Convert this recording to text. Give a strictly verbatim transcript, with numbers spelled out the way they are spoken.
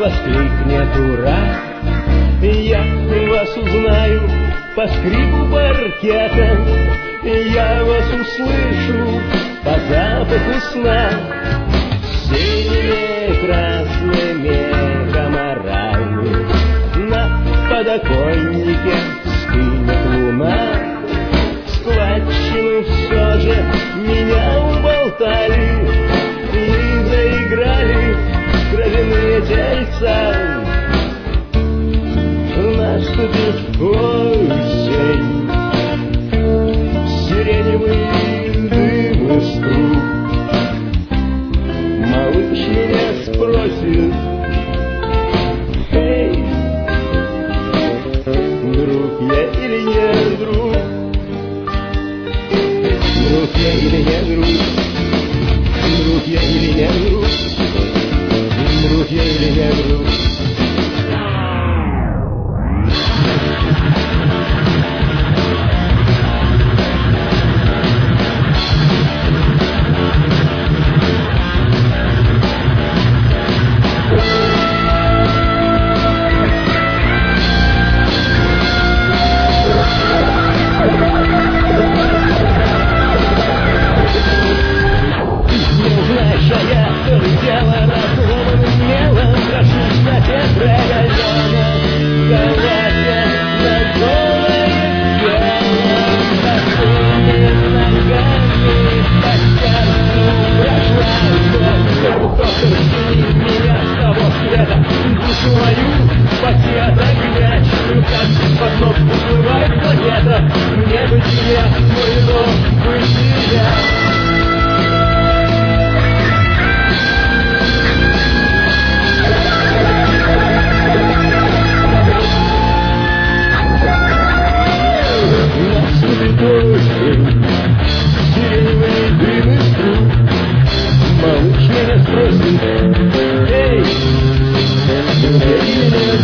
воскликнет ура. Я вас узнаю по скрипу паркета, я вас услышу по запаху сна. Синими красными комарами на подоконнике стынет луна. Складчину все же меня уболтали и заиграли кровяные тельца. Наступит осень, сиреневый дым из труб. Малыш меня спросит: эй, друг я или не друг? Друг я или не друг? Друг я или не друг? Друг я или не друг? Малыш меня спросит: эй, друг я или не